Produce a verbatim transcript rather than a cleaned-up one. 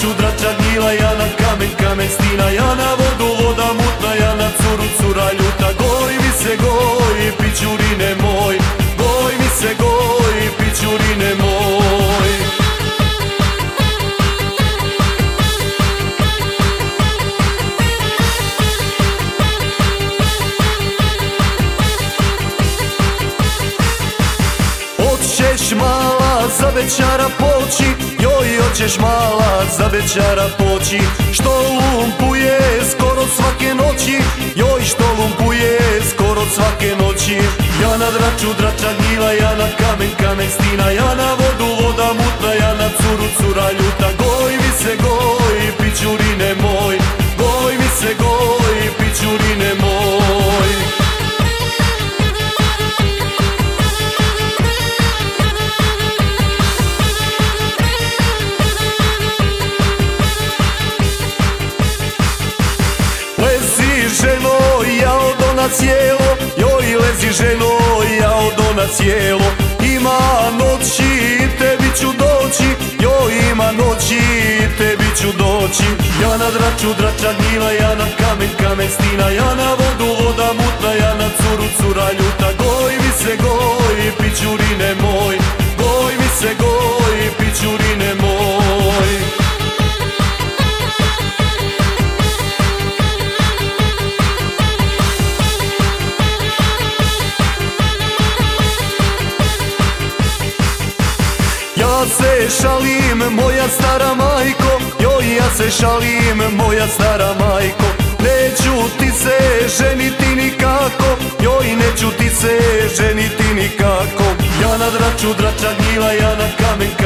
draču, drača gnjila, ja na kamen, kamen stina, ja na vodu, voda mutna, ja na curu, cura ljuta. Goj mi se goj, pićurine moj, goj mi se goj, pićurine moj. Hoćeš mala za večara poći, joj hoćeš mala za večara poći. Što lumpuje skoro svake noći, joj što lumpuje skoro svake noći. Ja na draču, drača gnjila, ja na kamen, kamen stina, ja na vodu, voda mutna, ja na curu, cura ljuta. Goj mi se goj, pićurine moj, goj mi se goj, pićurine moj. Ženo, ja od ona cijelo, joj lezi ženo, ja od ona cijelo. Ima noći, tebi ću doći, joj ima noći, tebi ću doći. Ja na draču, drača gnjila, ja na kamen, kamen stina, ja na vodu, voda mutna, ja na curu, cura ljuta. Goj mi se goj, pićurine moj, goj mi se goj, pićurine moj. Ja se šalim, moja stara majko, joj ja se šalim, moja stara majko. Neću ti se ženiti nikako, joj neću ti se ženiti nikako. Ja na draču, drača gnjila, ja na kamen,